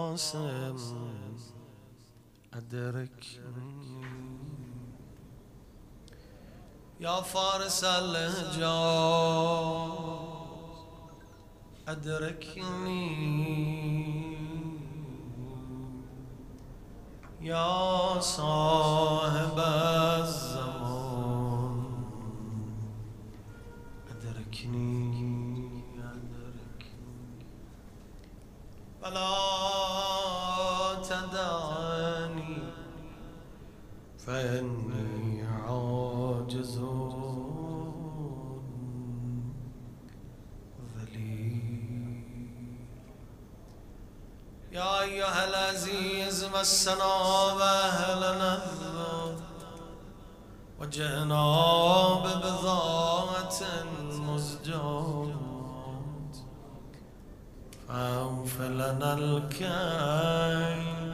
قاسم أدركني يا فارس الحجاز أدركني يا صاحب الزمان أدركني فلا تدعني فإني عاجز ذليل يا أيها العزيز مسنا وأهلنا وجئنا ببضاعة مزجاة فأوف لنا الكيل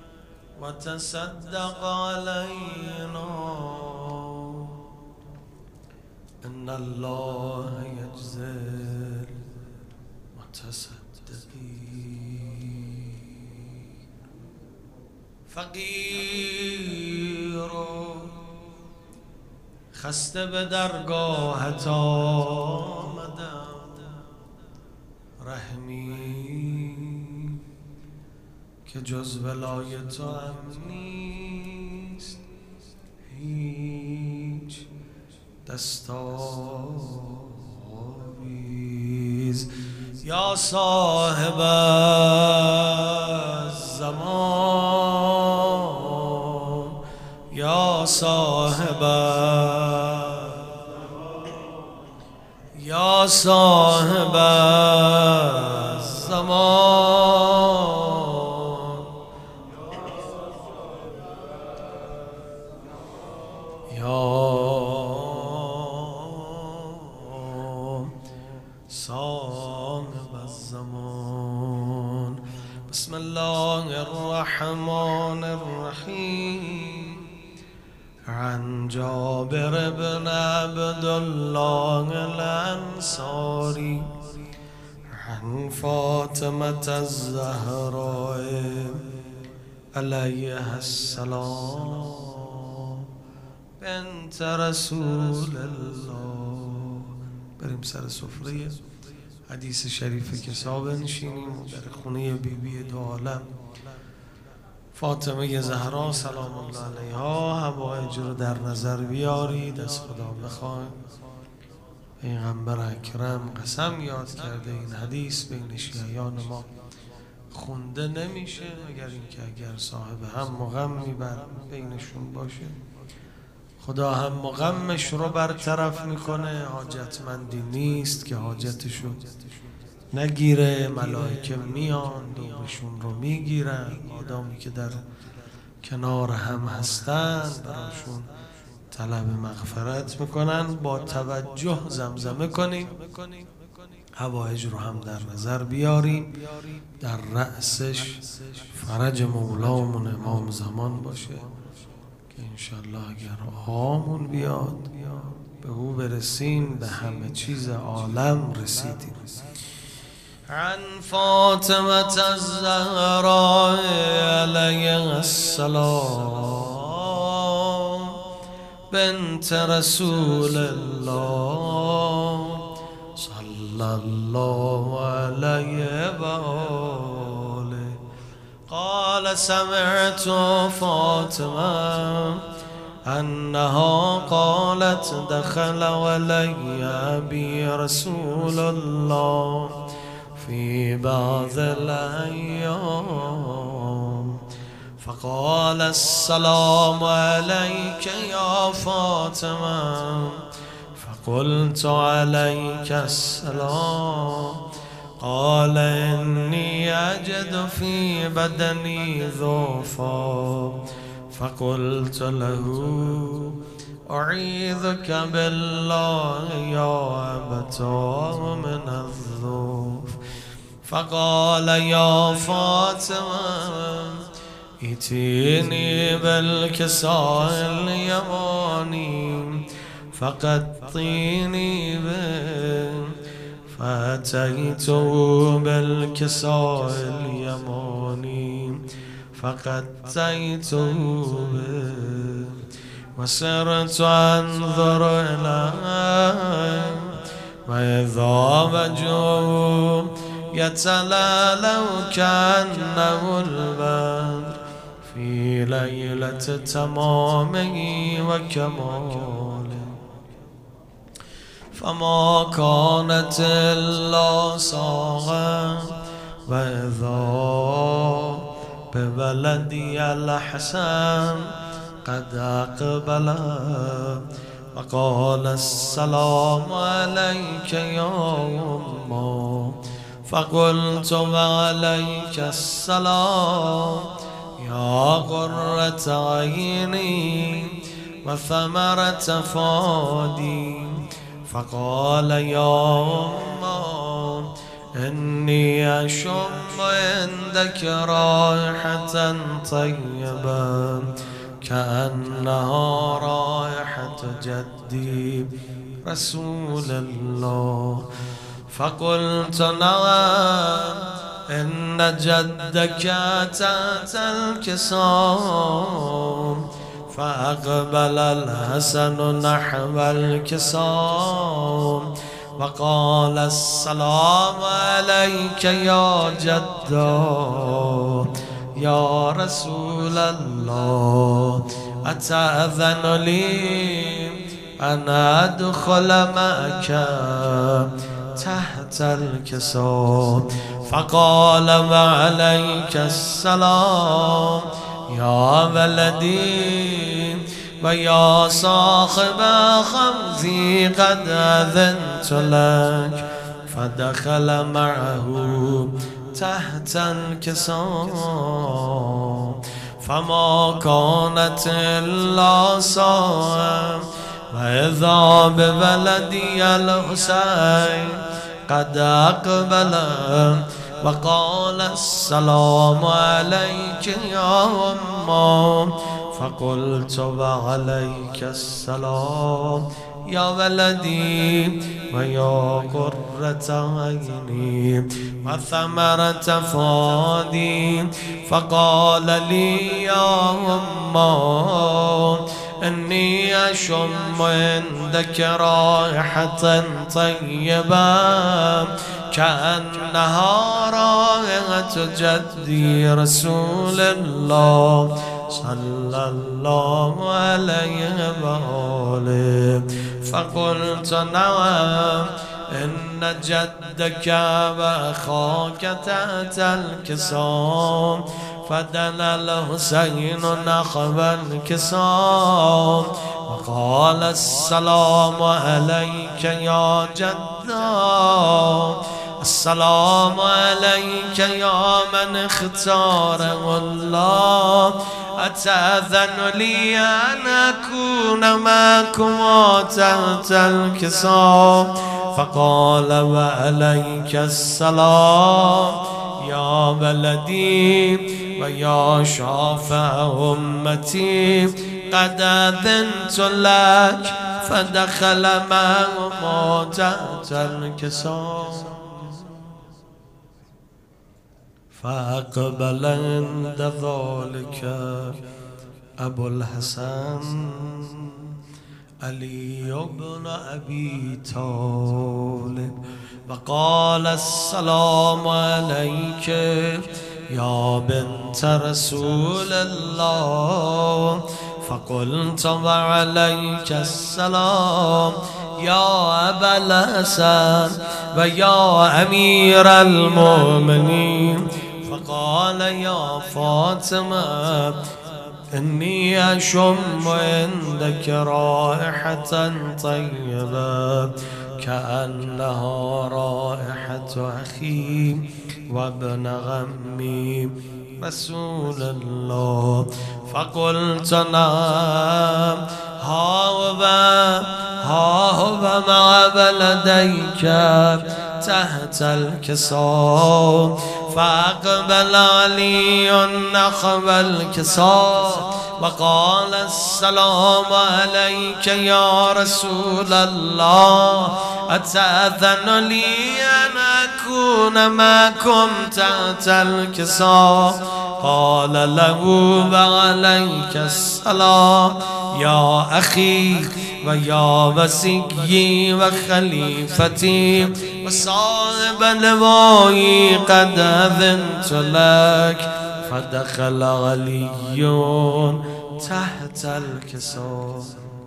وتصدق علينا إن الله يجزي المتصدقين فقیر خسته به درگاهت آمدم رحمی که جز ولای تو هم نیست هیچ دستاویز یا صاحب الزمان یا صاحب یا صاحب الزمان یا صاحب الزمان بسم الله الرحمن الرحيم عن جابر بن عبد الله الأنصاري عن فاطمة الزهراء عليها السلام بنت رسول الله. بریم سر سفره حدیث شریف که صاحب نشینیم در خونه بیبی دو عالم فاطمه زهرا سلام الله علیها حوایج رو در نظر بیارید، از خدا بخواید. پیغمبر اکرم قسم یاد کرده این حدیث بین شیعیان ما خونده نمیشه مگر اینکه اگر صاحب هم و غمی بینشون باشه، خدا هم و غمش رو برطرف میکنه. حاجتمندی نیست که حاجتشو نگیره، ملائکه میان نورشون رو میگیرن. آدمی که در کنار هم هستن براشون طلب مغفرت میکنن. با توجه زمزمه کنیم، حوایج رو هم در نظر بیاریم. در رأسش فرج مولامون امام زمان باشه که انشالله اگر آمون بیاد به او برسیم به همه چیز عالم رسیدیم. عن فاطمة الزهراء عليها السلام بنت رسول الله صلى الله عليه وآله قال سمعت فاطمة أنها قالت دخل علي أبي رسول الله في بعض الأيام فقال السلام عليك يا فاطمة فقلت عليك السلام قال إني أجد في بدني ضعفا فقلت له أعيذك بالله يا أبتاه من الضعف فقال يا فاطمة ائتيني بالكساء اليماني فقطيني به فأتيته بالكساء اليماني فقديته به وسرت أنظر إليه وإذا وجهه يتلألأ كأنه البدر في ليلة تمامه وكماله فما كانت إلا ساعة وإذا بولدي الحسن قد أقبل وقال السلام عليك يا أمه فقلت وعليك السلام يا قرة عيني وثمرة فؤادي فقال يا أمه إني أشم عندك رائحة طيبة كأنها رائحة جدي رسول الله فقلت نعم إن جدك تحت الكسام فأقبل الحسن نحو الكسام وقال السلام عليك يا جدا يا رسول الله أتأذن لي أن أدخل معك تحت الكساء فقال وعليك السلام يا ولدي ويا صاحب خمسي قد أذنت لك فدخل معه تحت الكساء فما كانت إلا ساعة وإذا بولدي الحسين قد أقبل وقال السلام عليك يا أمه فقلت وعليك السلام يا ولدي ويا قرة عيني وثمرة فؤادي فقال لي يا أمه إني أشم عندك رائحة طيبة كأنها رائحة جدي رسول الله صلى الله عليه وآله فقلت نعم إن جدك وأخاك تحت الكساء فدنا الحسين نحو الكساء وقال السلام عليك يا جدا السلام عليك يا من اختاره الله أتأذن لي أن أكون معكما تحت الكساء فقال وعليك السلام يا ولدي ويا شافع أمتي قد أذنت لك فدخل معهما تحت الكساء فأقبل عند ذلك أبو الحسن علي بن أبي طالب وقال السلام عليك يا بنت رسول الله فقلت وعليك السلام يا أبا الحسن ويا أمير المؤمنين فقال يا فاطمة إني أشم عندك رائحة طيبة كأنها رائحة أخي وابن غمي رسول الله فقلت نعم ها هو مع بلديك تحت الكساء فأقبل علي نحو الكساء وقال السلام عليك يا رسول الله أتأذن لي أن أكون معكم تحت الكساء قال له وعليك السلام يا أخي ويا وسيي وخليفتي وصاحب لوائي قد أذنت لك فدخل علي تحت الكساء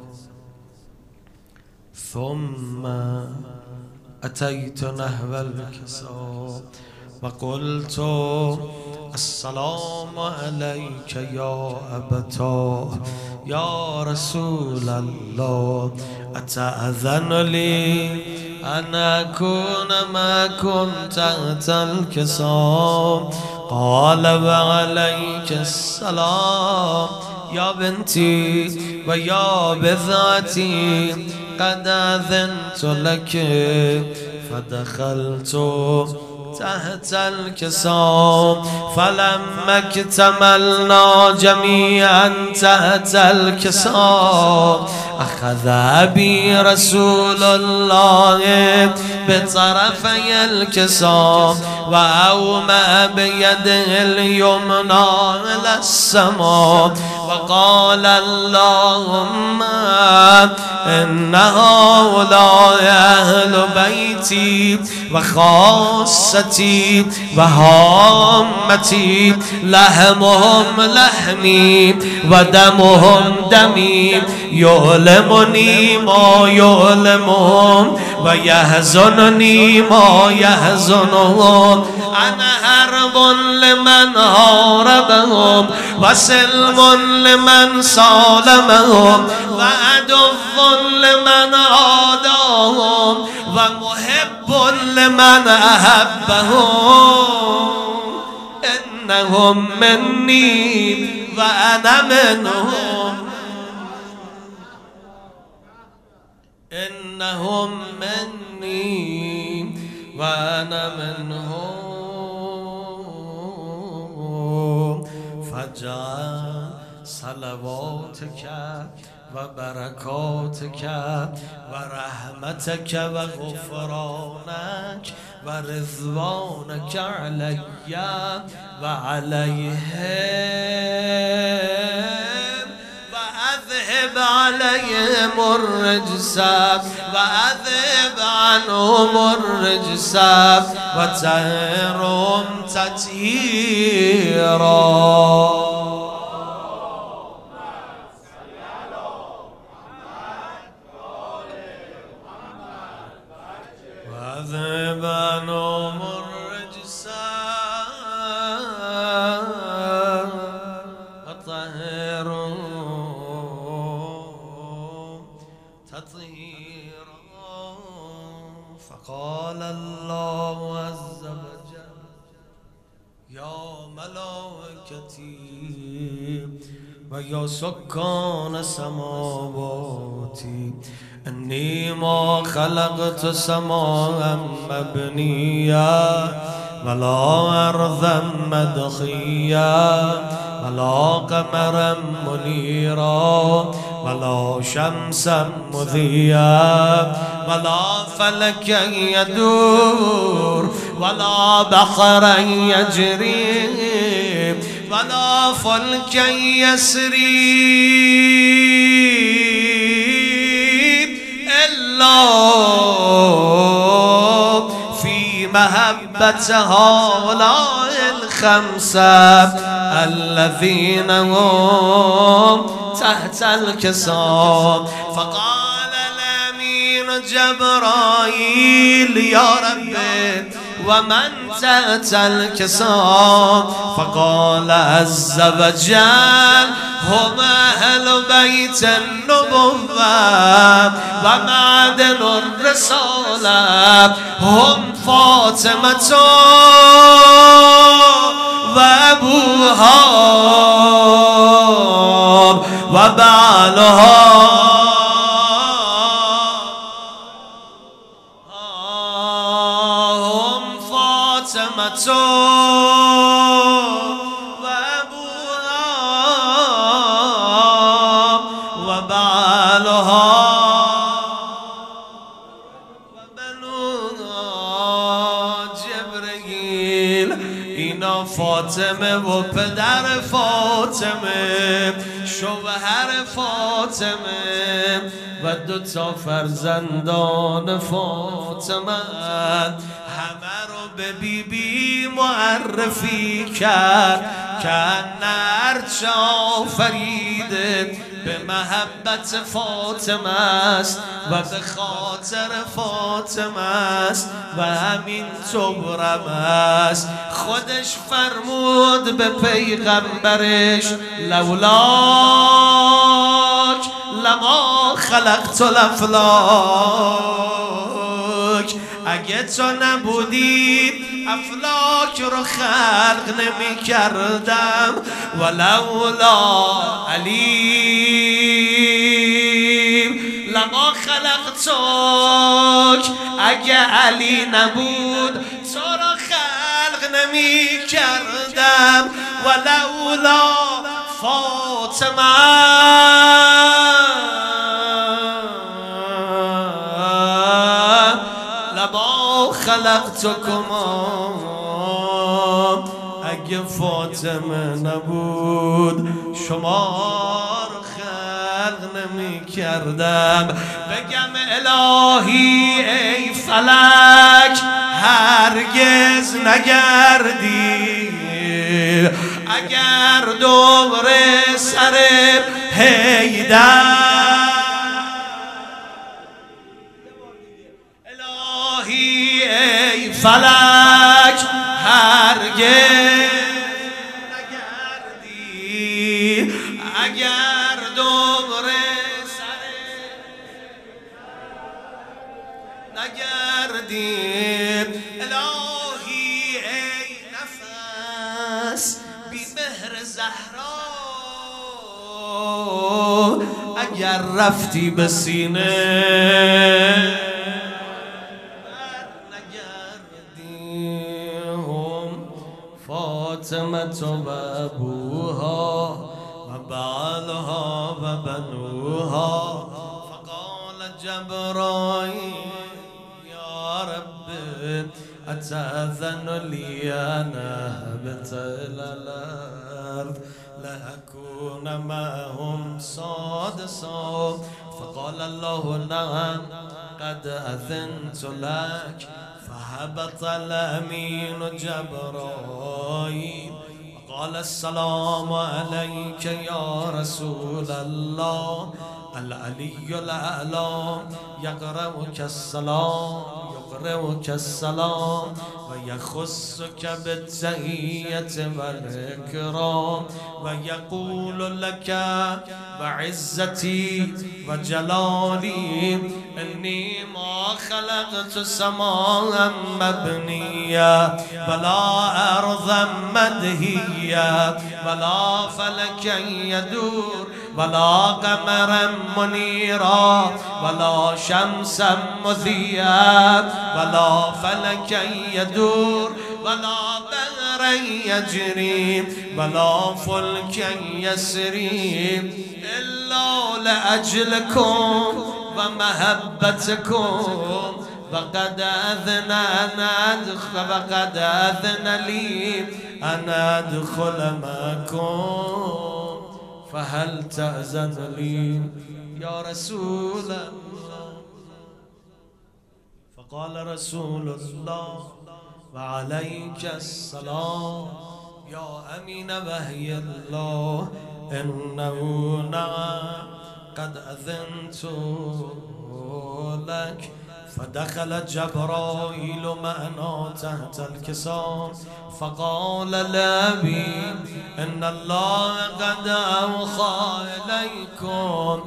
ثم أتيت نحو الكساء وقلت السلام عليك يا أبتاه يا رسول الله أتأذن لي أن أكون معكم تحت الكساء قال وعليك السلام يا بنتي ويا بذاتي قد أذنت لك فدخلت تحت الكساء فلما اكتملنا جميعا تحت الكساء أخذ أبي رسول الله بطرفي الكساء وأومأ بيده اليمنى إلى السماء وقال اللهم إن هؤلاء أهل بيتي وخاصتي وهامتي لحمهم لحمي ودمهم دمي يؤلمني ما يؤلمهم ويحزنني ما يحزنهم أنا حرب لمن هاربهم وسلم لمن صالمهم وعدو لمن عاداهم ومحب لمن أحبهم إنهم مني وأنا منهم إنهم مني وأنا منهم فجاء صلواتك وبركاتك ورحمتك وغفرانك ورضوانك علي وعليهم وأذهب عليهم الرجس وأذهب عنهم الرجس وطهرهم تطهيرا وأذهب عنهم الرجس وطهرهم تطهيرا فقال الله عز وجل يا ملائكتي ويا سكان سماواتي إني ما خلقت سماء مبنيا ولا أرضا مدخيا ولا قمرا منيرا ولا شمسا مضيا ولا فلكا يدور ولا بحرا يجري ولا فلكا يسري إلا في محبة هؤلاء الخمسة الذين هم تحت الكساء فقال الأمين جبرائيل يا ربي ومن تحت الكساء فقال عز وجل هم أهل بيت النبوة ومعدن الرسالة هم فاطمة وأبوها وبعلها هم فاطمة وأبوها اینا فاطمه و پدر فاطمه، شوهر فاطمه و 2 تا فرزندان فاطمه، همه رو به بیبی معرفی کرد که نرچه آفریده به محبت فاطمه است و به خاطر فاطمه است و همین طورم است. خودش فرمود به پیغمبرش لولاک لما خلقت الافلاک، اگه تو نبودی افلاک رو خلق نمی کردم. ولولا علی لما خلقتک، اگه علی نبود تو رو خلق نمی کردم. ولولا فاطمه لما خلقتکما، اگه فاطمه نبود شما رو خلق نمی کردم. بگم الهی ای فلک هرگز نگردی، اگر دور سر حیدر، الهی ای فلک هرگز نگردی، اگر دور سر نگردی. الهی ای نفس بی مهر زهرا، اگر رفتی به سینه فاطمة و ابوها و بعلها و بنوها. فقال جبرائیل یا رب اتأذن لی ان اهبط الى الارض لأكون معهم سادسا. فقال الله نعم قد أذنت لك. فهبط الأمين جبرائيل وقال السلام عليك يا رسول الله. العلي الأعلى يقرأك السلام ويخصك بالتحية والإكرام ويقول لك بعزتي وجلالي إني ما خلقت سماء مبنية ولا أرضا مدهية ولا فلكا يدور ولا قمرا منيرا ولا شمسا مذيا ولا فلكا يدور ولا بحرا يجري ولا فلكا يسري إلا لأجلكم ومحبتكم. وقد أذن لي أن أدخل معكم فهل تأذن لي يا رسول الله. فقال رسول الله وعليك السلام يا أمين وحي الله إنه نعم قد أذنت لك. فدخل جبرائيل معنا تحت الكساء فقال لأبي إن الله قد أوحى إليكم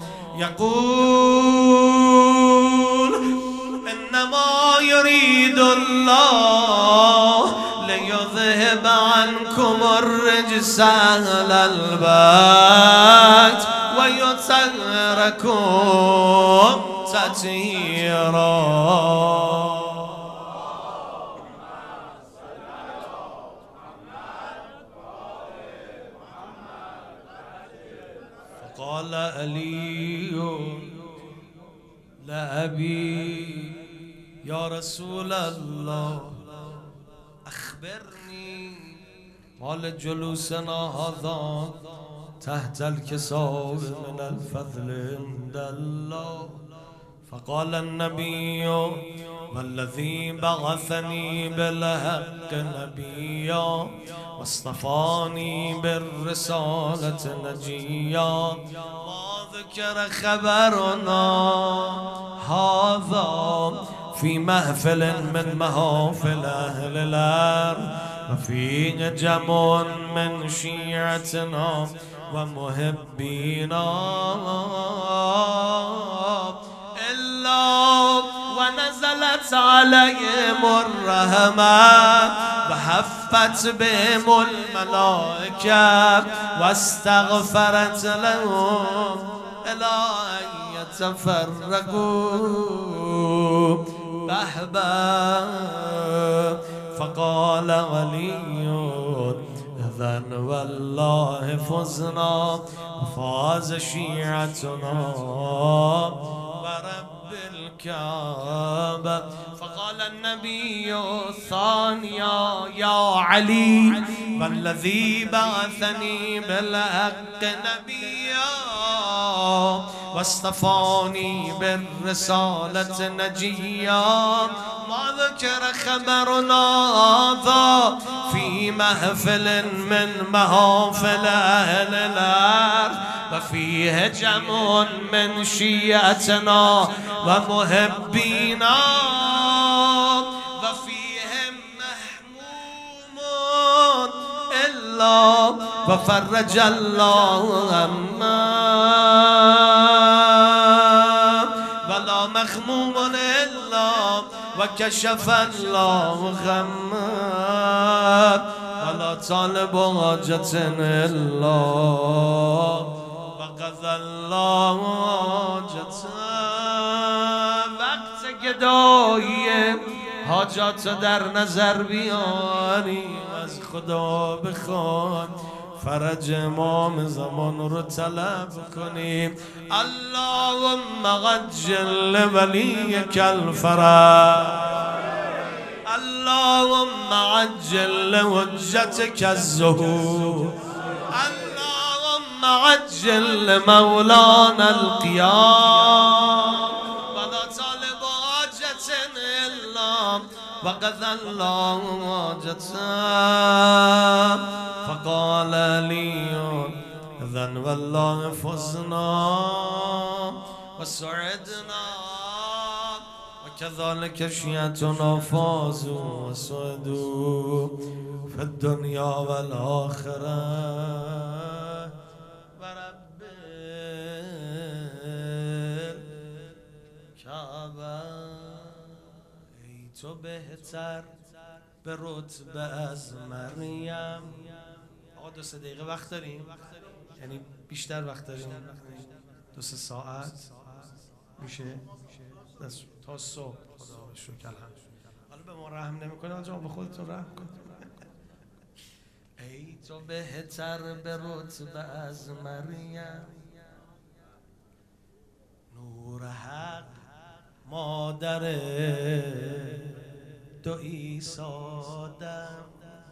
يقول إنما يريد الله ليذهب عنكم الرجس أهل البيت ويطهركم تطهيرا. فقال علي لأبي يا رسول الله أخبرني حال جلوسنا هذا تحت الكساء من الفضل عند الله. فقال النبي والذي بعثني بالحق نبيا واصطفاني بالرسالة نجيا ما ذكر خبرنا هذا في محفل من محافل أهل الأرض وفيه جمع من شيعتنا ومحبينا ونزلت عليهم الرحمة وحفت بهم الملائكة واستغفرت لهم إلى أن يتفرقوا بحبا. فقال علي إذن والله فزنا وفاز شيعتنا ورب الكعبة. فقال النبي الثانية يا علي والذي بعثني بالحق نبيا واصطفاني بالرسالة نجيا ما ذكر خبرنا هذا في محفل من محافل أهل الأرض وفيه جمع من شيعتنا ومحبينا وفيهم محموم إلا وفرج الله همه ولا مخموم إلا وكشف الله غمه ولا طالب حاجة إلا وقضى الله حاجته. وقت گدایی حاجات در نظر بیاری از خدا بخوان فرج امام زمان رو طلب کنیم. اللهم عجل ولیک الفرج اللهم عجل حجتك الظهور اللهم عجل مولانا القيام ولا طالب حاجة إلا وقضى الله حاجته. فقال لي إذن والله فزنا وسعدنا وكذلك شيعتنا فازوا وسعدوا في الدنيا والآخرة ورب الكعبة. ای تو بهتر به رتبه از مریم. آقا 2-3 دقیقه وقت داریم؟ یعنی بیشتر وقت داریم؟ 2-3 ساعت میشه؟ تا صبح. خدا به شکر الحمدلله. حالا به ما رحم نمیکنه آجا به خودتون رحم کن. ای تو بهتر به رتبه از مریم نور حق مادر دو عیسی دم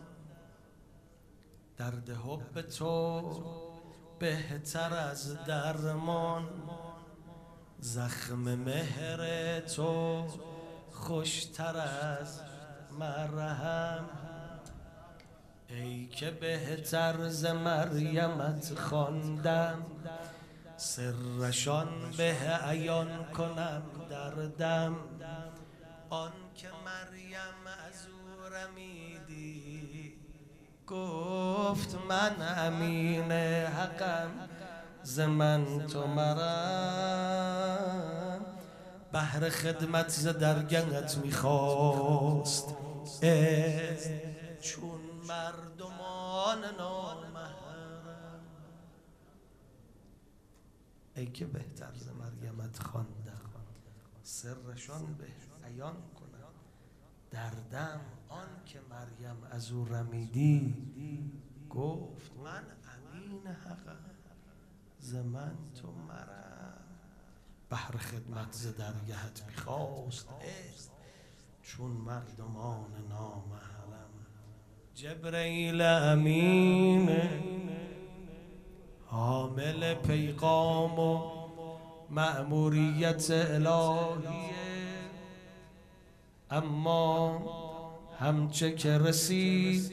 درد حب تو بهتر از درمان زخم مهر تو خوشتر از مرهم. ای که بهتر ز مریمت خواندم سرشان به عیان کنم دردم. آن که مریم از او رمیدی گفت من امین حقم ز من تو مرم. بهر خدمت ز درگهت میخواست چون مردمان نامحرم. ای که بهتر ز مریمت خواندم سرشان به عیان کنم دردم. آن که مریم از او رمیدی گفت من امین حقم ز من تو مرم. بهر خدمت ز درگهت میخواست چون مردمان نامحرم. جبرئیل امین حامل پیغام و مأموریت الهیه، اما همچه که رسید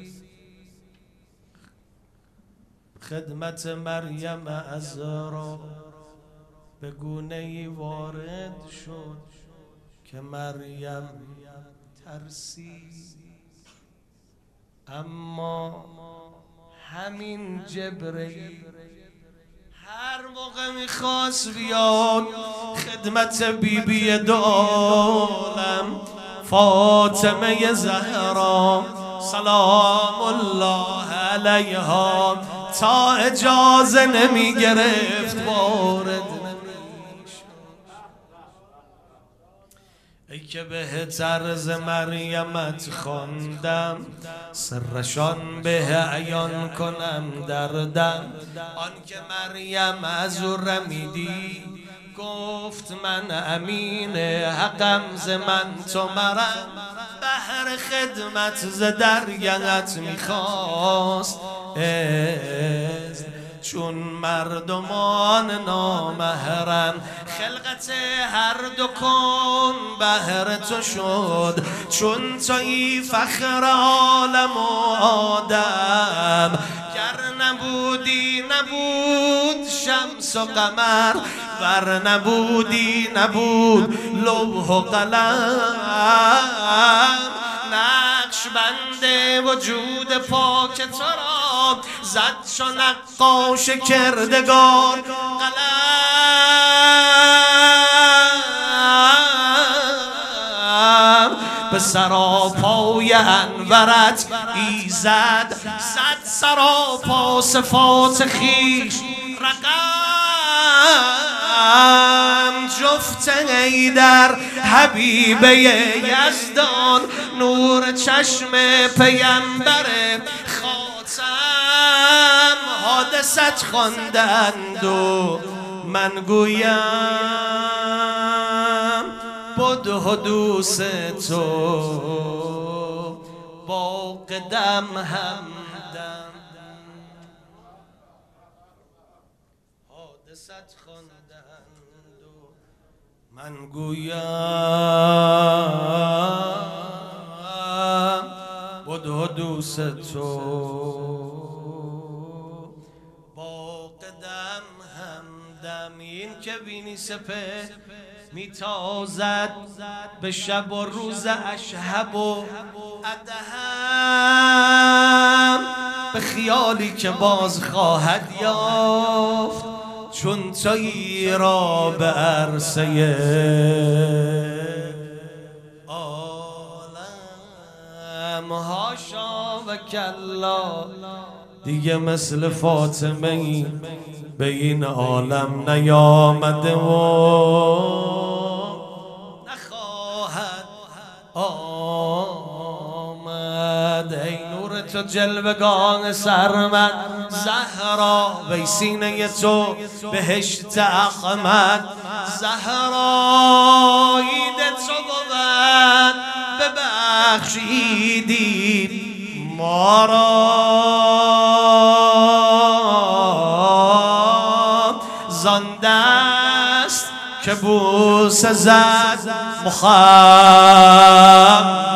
خدمت مریم عذرا به گونه‌ای وارد شد که مریم ترسید. اما همین جبرئیل هر موقع میخواست بیاد خدمت بیبی دو عالم فاطمه زهرا سلام الله علیها تا اجازه نمی گرفت وارد نمیشد. ای که به طرز مریمت خواندم سرشان به عیان کنم دردم. آن که مریم از او رمیدی گفت من امین حقم ز من تو مرم، بهر خدمت ز درگهت میخواست چون مردمان نامحرم خلقت هر دو کن بهر تو شد، چون تویی فخر عالم و آدم. گر نبودی نبود شمس و قمر، ور نبودی نبود لوح و قلم. نقش بنده وجود پاک تو را زد چو نقاش کردگار قلم. به سراپای انورت ایزد زد سراپا صفات خویش رقم. جفت حیدر حبیب یزدان نور چشم پیمبر خاتم. حادثت خواندند و من گویم بد حدوث تو با قدم همدم. حادثت خواندند و من گویم بد حدوث تو با قدم همدم. این که بینی سپه میتازد به شب و روز اشهب و ادهم، به خیالی که باز خواهد یافت چون تویی را به عرصه عالم. هاشا و کلا دیگه مثل فاطمه ای به این عالم نیامده و نخواهد آمد. ای نور تو جلوگان سرمد زهرا، وی سینه تو بهشت احمد زهرا. عید تو بود ببخشیدی ما را زان دست که بوسه زد مخم.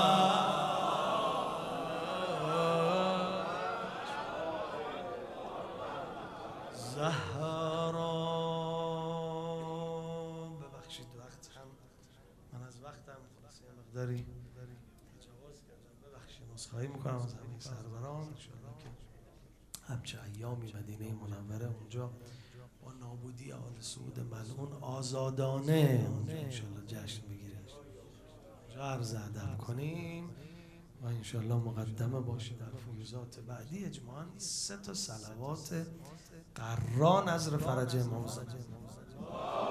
زهرا ببخشید وقت هم من از وقتم خلاصه مقداری تجاوز کردم، ببخشید عذرخواهی میکنم از همه سروران. انشاءالله که همچه ایامی مدینه منوره اونجا با نابودی آل سعود ملعون آزادانه اونجا انشاءالله جشن بگیریم، اونجا عرض ادب کنیم و انشاءالله مقدمه باشه در فیوزات بعدی. اجماعاً 3 تا صلوات قران نظر فرج امام زمان.